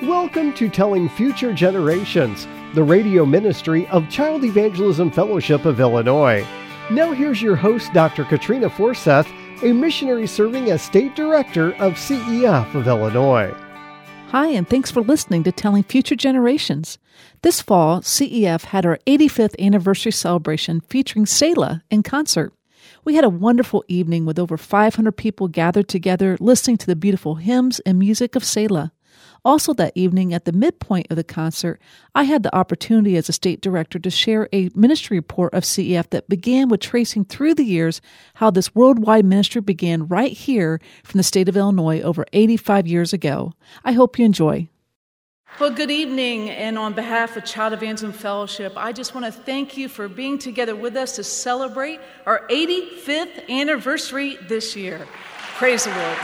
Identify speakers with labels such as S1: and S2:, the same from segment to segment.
S1: Welcome to Telling Future Generations, the radio ministry of Child Evangelism Fellowship of Illinois. Now here's your host, Dr. Katrina Forseth, a missionary serving as State Director of CEF of Illinois.
S2: Hi, and thanks for listening to Telling Future Generations. This fall, CEF had our 85th anniversary celebration featuring Selah in concert. We had a wonderful evening with over 500 people gathered together listening to the beautiful hymns and music of Selah. Also that evening, at the midpoint of the concert, I had the opportunity as a state director to share a ministry report of CEF that began with tracing through the years how this worldwide ministry began right here from the state of Illinois over 85 years ago. I hope you enjoy. Well, good evening, and on behalf of Child Evangelism Fellowship, I just want to thank you for being together with us to celebrate our 85th anniversary this year. Praise the Lord.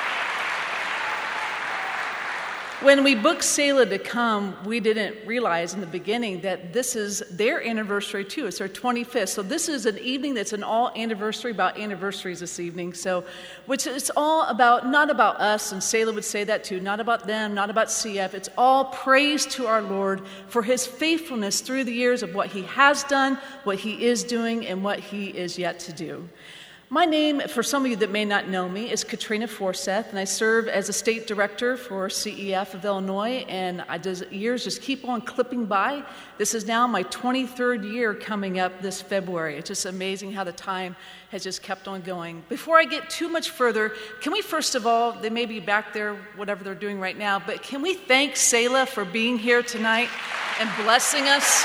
S2: When we booked Selah to come, we didn't realize in the beginning that this is their anniversary too. It's their 25th. So this is an evening that's an all anniversary about anniversaries this evening. So, which it's all about, not about us, and Selah would say that too, not about them, not about CF. It's all praise to our Lord for His faithfulness through the years of what He has done, what He is doing, and what He is yet to do. My name, for some of you that may not know me, is Katrina Forseth, and I serve as a state director for CEF of Illinois, and years just keep on clipping by. This is now my 23rd year coming up this February. It's just amazing how the time has just kept on going. Before I get too much further, can we first of all, they may be back there, whatever they're doing right now, but can we thank Selah for being here tonight and blessing us?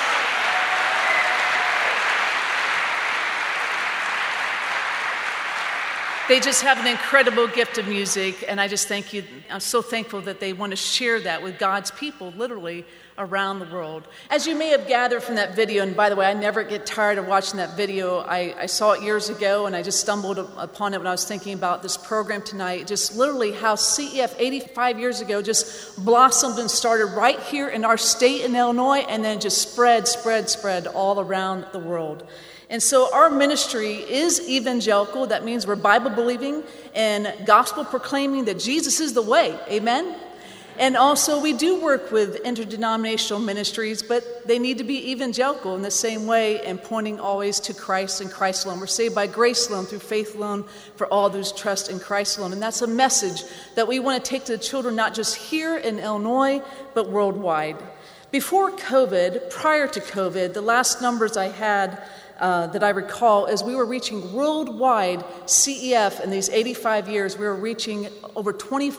S2: They just have an incredible gift of music, and I just thank you. I'm so thankful that they want to share that with God's people, literally, around the world. As you may have gathered from that video, and by the way, I never get tired of watching that video. I saw it years ago, and I just stumbled upon it when I was thinking about this program tonight. Just literally how CEF 85 years ago just blossomed and started right here in our state in Illinois, and then just spread all around the world. And so our ministry is evangelical. That means we're Bible-believing and gospel-proclaiming that Jesus is the way. Amen? And also we do work with interdenominational ministries, but they need to be evangelical in the same way and pointing always to Christ and Christ alone. We're saved by grace alone, through faith alone, for all those trust in Christ alone. And that's a message that we want to take to the children, not just here in Illinois, but worldwide. Before COVID, prior to COVID, the last numbers I had that I recall is we were reaching worldwide CEF in these 85 years. We were reaching over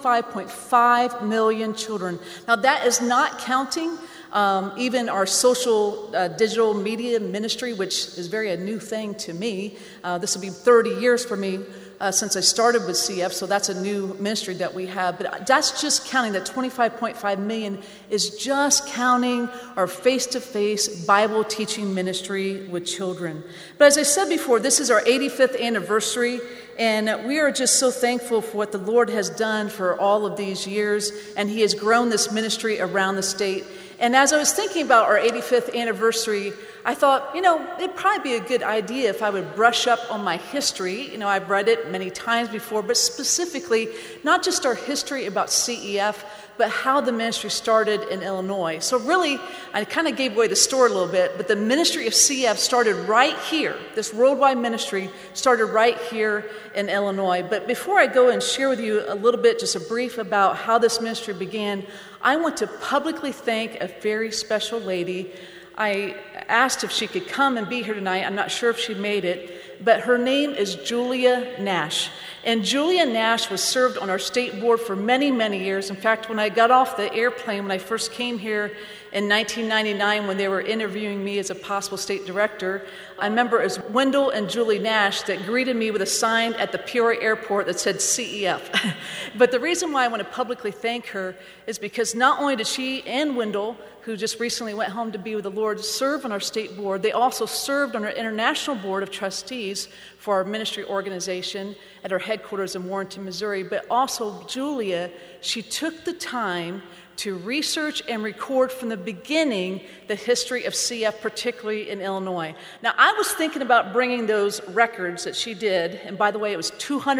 S2: 25.5 million children. Now that is not counting even our social digital media ministry, which is a new thing to me. This will be 30 years for me since I started with CF, so that's a new ministry that we have. But that's just counting, that 25.5 million is just counting our face-to-face Bible teaching ministry with children. But as I said before, this is our 85th anniversary, and we are just so thankful for what the Lord has done for all of these years, and He has grown this ministry around the state. And as I was thinking about our 85th anniversary, I thought, it'd probably be a good idea if I would brush up on my history. I've read it many times before, but specifically, not just our history about CEF, but how the ministry started in Illinois. So really, I kind of gave away the story a little bit, but the ministry of CEF started right here. This worldwide ministry started right here in Illinois. But before I go and share with you a little bit, just a brief about how this ministry began, I want to publicly thank a very special lady. I asked if she could come and be here tonight. I'm not sure if she made it, but her name is Julia Nash. And Julia Nash was served on our state board for many, many years. In fact, when I got off the airplane, when I first came here in 1999, when they were interviewing me as a possible state director, I remember it was Wendell and Julie Nash that greeted me with a sign at the Peoria airport that said CEF. But the reason why I want to publicly thank her is because not only did she and Wendell, who just recently went home to be with the Lord, serve on our state board, they also served on our international board of trustees for our ministry organization at our headquarters in Warrenton, Missouri. But also Julia, she took the time to research and record from the beginning the history of CF, particularly in Illinois. Now, I was thinking about bringing those records that she did, and by the way, it was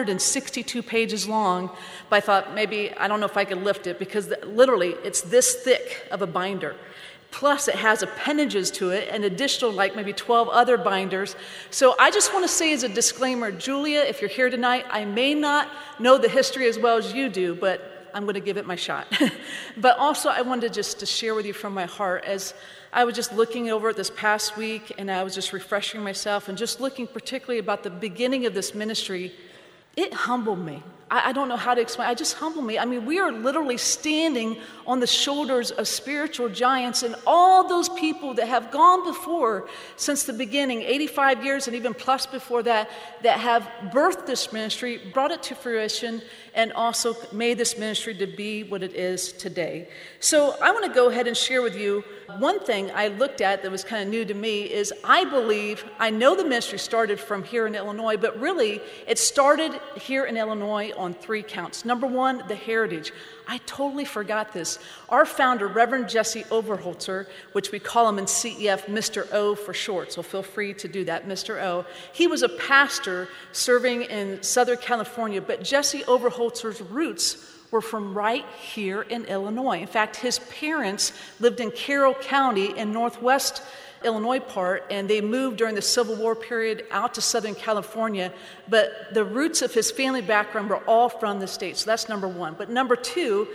S2: 262 pages long, but I thought maybe, I don't know if I could lift it, because literally it's this thick of a binder. Plus, it has appendages to it, and additional, like maybe 12 other binders. So I just want to say as a disclaimer, Julia, if you're here tonight, I may not know the history as well as you do, but I'm going to give it my shot. But also, I wanted just to share with you from my heart, as I was just looking over it this past week, and I was just refreshing myself, and just looking particularly about the beginning of this ministry, it humbled me. I don't know how to explain. It just humbled me. I mean, we are literally standing on the shoulders of spiritual giants, and all those people that have gone before since the beginning, 85 years and even plus before that, that have birthed this ministry, brought it to fruition, and also made this ministry to be what it is today. So I want to go ahead and share with you one thing I looked at that was kind of new to me is I know the ministry started from here in Illinois, but really it started here in Illinois on 3 counts. Number 1, the heritage. I totally forgot this. Our founder, Reverend Jesse Overholtzer, which we call him in CEF Mr. O for short, so feel free to do that, Mr. O. He was a pastor serving in Southern California, but Jesse Overholtzer's roots were from right here in Illinois. In fact, his parents lived in Carroll County in northwest Illinois part, and they moved during the Civil War period out to Southern California, but the roots of his family background were all from the state. So that's number 1. But number 2,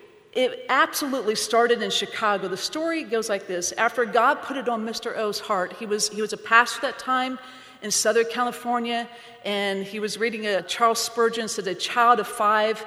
S2: it absolutely started in Chicago. The story goes like this. After God put it on Mr. O's heart, he was a pastor at that time in Southern California, and he was reading Charles Spurgeon said a child of 5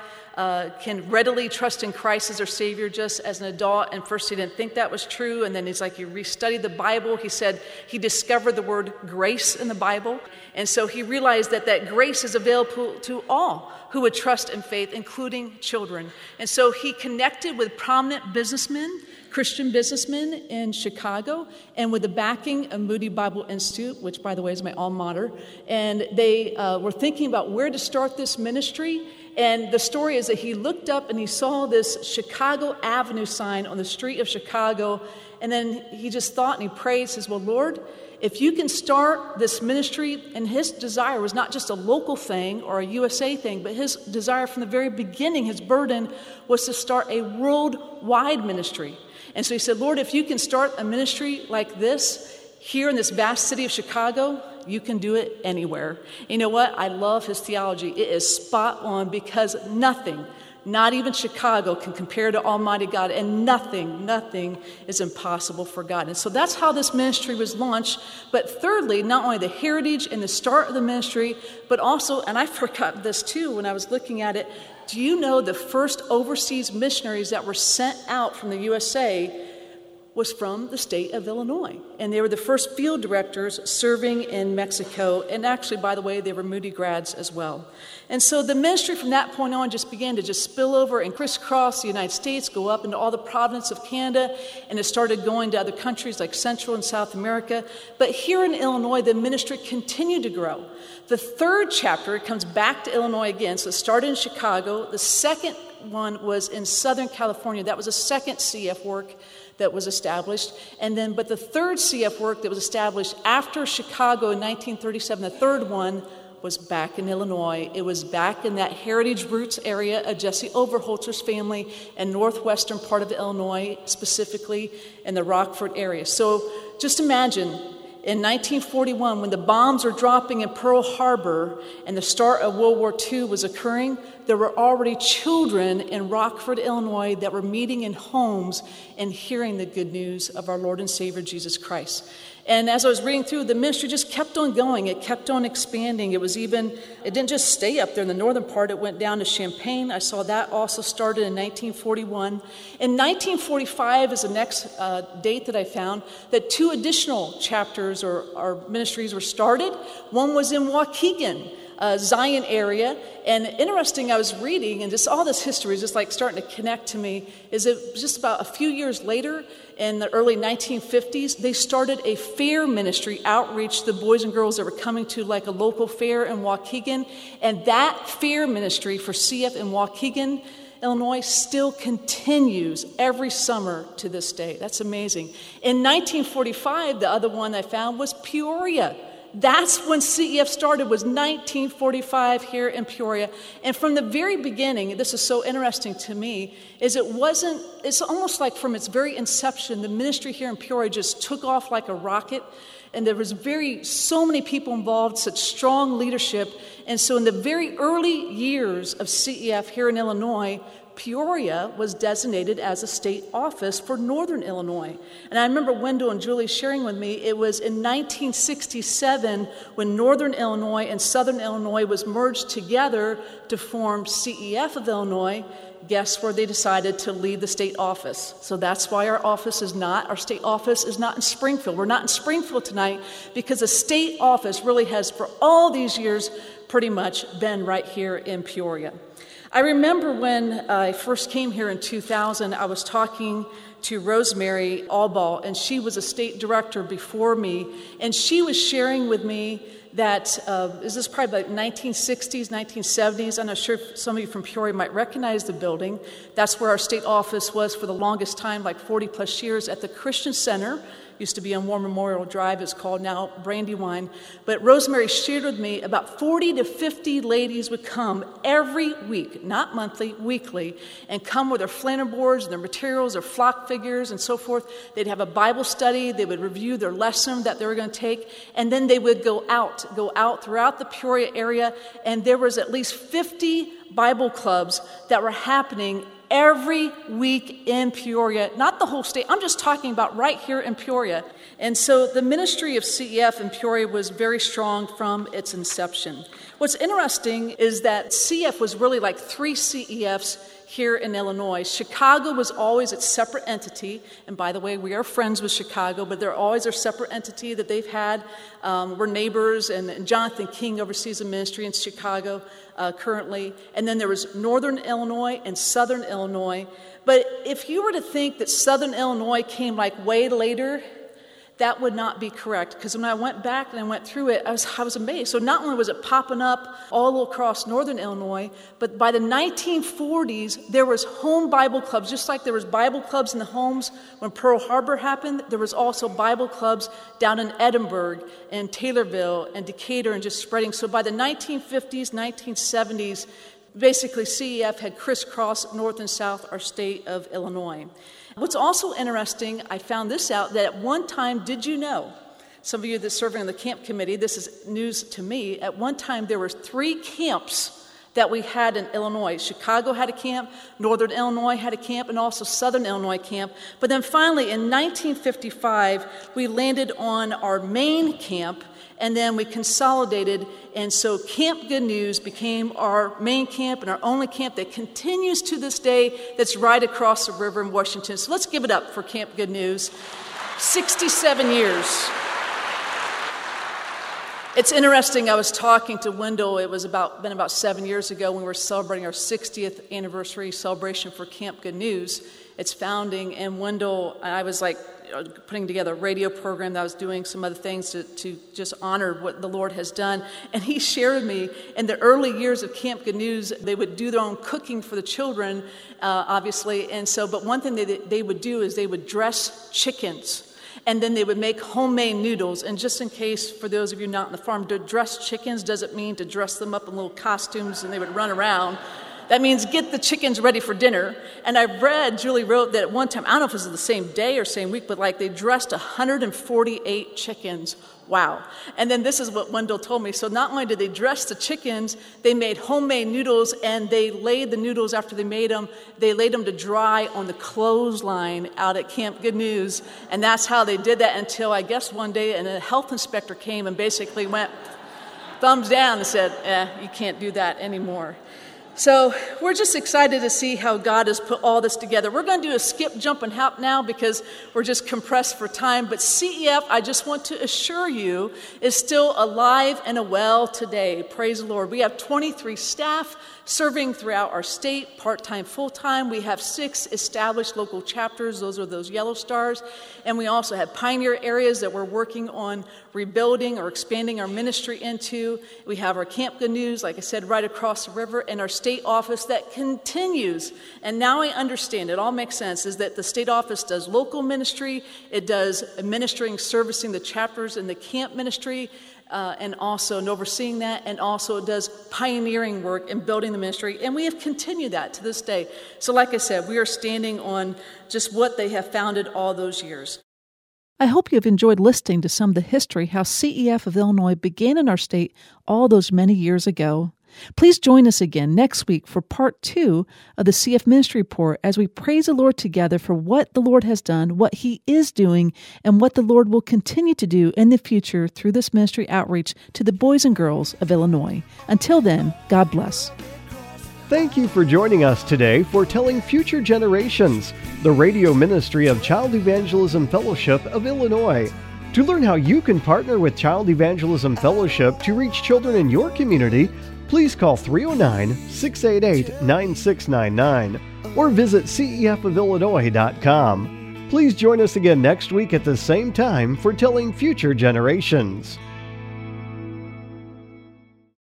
S2: can readily trust in Christ as their Savior just as an adult. And first he didn't think that was true. And then he's like, he restudied the Bible. He said he discovered the word grace in the Bible. And so he realized that grace is available to all who would trust in faith, including children. And so he connected with prominent businessmen, Christian businessmen in Chicago, and with the backing of Moody Bible Institute, which, by the way, is my alma mater. And they were thinking about where to start this ministry. And the story is that he looked up and he saw this Chicago Avenue sign on the street of Chicago. And then he just thought and he prayed, says, well, Lord, if you can start this ministry, and his desire was not just a local thing or a USA thing, but his desire from the very beginning, his burden was to start a worldwide ministry. And so he said, Lord, if you can start a ministry like this here in this vast city of Chicago, you can do it anywhere. You know what? I love his theology. It is spot on, because nothing, not even Chicago, can compare to Almighty God, and nothing is impossible for God. And so that's how this ministry was launched. But thirdly, not only the heritage and the start of the ministry, but also, and I forgot this too when I was looking at it, do you know the first overseas missionaries that were sent out from the USA was from the state of Illinois. And they were the first field directors serving in Mexico. And actually, by the way, they were Moody grads as well. And so the ministry from that point on just began to just spill over and crisscross the United States, go up into all the provinces of Canada, and it started going to other countries like Central and South America. But here in Illinois, the ministry continued to grow. The 3rd chapter comes back to Illinois again. So it started in Chicago. The 2nd one was in Southern California. That was a 2nd CF work that was established. But the 3rd CF work that was established after Chicago in 1937, the 3rd one was back in Illinois. It was back in that heritage roots area of Jesse Overholtzer's family and northwestern part of Illinois, specifically in the Rockford area. So just imagine, in 1941, when the bombs were dropping in Pearl Harbor and the start of World War II was occurring, there were already children in Rockford, Illinois, that were meeting in homes and hearing the good news of our Lord and Savior, Jesus Christ. And as I was reading through, the ministry just kept on going. It kept on expanding. It didn't just stay up there in the northern part. It went down to Champaign. I saw that also started in 1941. In 1945 is the next date that I found, that 2 additional chapters or ministries were started. One was in Waukegan, Zion area. And interesting, I was reading, and just all this history is just like starting to connect to me, is it just about a few years later, in the early 1950s, they started a fair ministry outreach to the boys and girls that were coming to like a local fair in Waukegan. And that fair ministry for CF in Waukegan Illinois still continues every summer to this day. That's amazing. In 1945, the other one I found was Peoria. That's when CEF started, was 1945 here in Peoria. And from the very beginning, this is so interesting to me, is it's almost like from its very inception, the ministry here in Peoria just took off like a rocket. And there was so many people involved, such strong leadership. And so in the very early years of CEF here in Illinois, Peoria was designated as a state office for Northern Illinois. And I remember Wendell and Julie sharing with me, it was in 1967 when Northern Illinois and Southern Illinois was merged together to form CEF of Illinois. Guess where they decided to leave the state office? So that's why our state office is not in Springfield. We're not in Springfield tonight because the state office really has, for all these years, pretty much been right here in Peoria. I remember when I first came here in 2000, I was talking to Rosemary Allball, and she was a state director before me, and she was sharing with me that, this is probably like 1960s, 1970s. I'm not sure if some of you from Peoria might recognize the building. That's where our state office was for the longest time, like 40 plus years, at the Christian Center. Used to be on War Memorial Drive, it's called now Brandywine. But Rosemary shared with me about 40 to 50 ladies would come every week, not monthly, weekly, and come with their flannel boards and their materials, their flock figures and so forth. They'd have a Bible study, they would review their lesson that they were going to take, and then they would go out throughout the Peoria area, and there was at least 50 Bible clubs that were happening every week in Peoria, not the whole state. I'm just talking about right here in Peoria. And so the ministry of CEF in Peoria was very strong from its inception. What's interesting is that CEF was really like 3 CEFs here in Illinois. Chicago was always its separate entity, and by the way, we are friends with Chicago, but they're always their separate entity that they've had. We're neighbors, and Jonathan King oversees the ministry in Chicago currently. And then there was Northern Illinois and Southern Illinois. But if you were to think that Southern Illinois came like way later, that would not be correct, because when I went back and I went through it, I was amazed. So not only was it popping up all across Northern Illinois, but by the 1940s, there was home Bible clubs. Just like there was Bible clubs in the homes when Pearl Harbor happened, there was also Bible clubs down in Edinburgh and Taylorville and Decatur and just spreading. So by the 1950s, 1970s, basically CEF had crisscrossed north and south our state of Illinois. What's also interesting, I found this out, that at one time, did you know, some of you that are serving on the camp committee, this is news to me, at one time there were 3 camps that we had in Illinois. Chicago had a camp, Northern Illinois had a camp, and also Southern Illinois camp. But then finally, in 1955, we landed on our main camp, and then we consolidated, and so Camp Good News became our main camp and our only camp that continues to this day, that's right across the river in Washington. So let's give it up for Camp Good News. 67 years. It's interesting, I was talking to Wendell, it was been about 7 years ago when we were celebrating our 60th anniversary celebration for Camp Good News, its founding, and Wendell, I was like putting together a radio program that I was doing some other things to just honor what the Lord has done, and he shared with me in the early years of Camp Good News, they would do their own cooking for the children, obviously, and so, but one thing they would do is they would dress chickens. And then they would make homemade noodles. And just in case, for those of you not on the farm, to dress chickens doesn't mean to dress them up in little costumes and they would run around. That means get the chickens ready for dinner. And I read, Julie wrote that at one time, I don't know if it was the same day or same week, but like they dressed 148 chickens. Wow. And then this is what Wendell told me. So not only did they dress the chickens, they made homemade noodles, and they laid the noodles after they made them. They laid them to dry on the clothesline out at Camp Good News. And that's how they did that until I guess one day a health inspector came and basically went thumbs down and said, you can't do that anymore. So we're just excited to see how God has put all this together. We're going to do a skip, jump, and hop now because we're just compressed for time. But CEF, I just want to assure you, is still alive and well today. Praise the Lord. We have 23 staff, serving throughout our state, part-time, full-time. We have 6 established local chapters. Those are those yellow stars. And we also have pioneer areas that we're working on rebuilding or expanding our ministry into. We have our Camp Good News, like I said, right across the river, and our state office that continues. And now I understand, it all makes sense, is that the state office does local ministry, it does administering, servicing the chapters in the camp ministry, and also and overseeing that, and also it does pioneering work in building the ministry, and we have continued that to this day. So like I said, we are standing on just what they have founded all those years.
S3: I hope you have enjoyed listening to some of the history how CEF of Illinois began in our state all those many years ago. Please join us again next week for part 2 of the CF Ministry Report as we praise the Lord together for what the Lord has done, what He is doing, and what the Lord will continue to do in the future through this ministry outreach to the boys and girls of Illinois. Until then, God bless.
S1: Thank you for joining us today for Telling Future Generations, the radio ministry of Child Evangelism Fellowship of Illinois. To learn how you can partner with Child Evangelism Fellowship to reach children in your community, please call 309-688-9699 or visit cefofillinois.com. Please join us again next week at the same time for Telling Future Generations.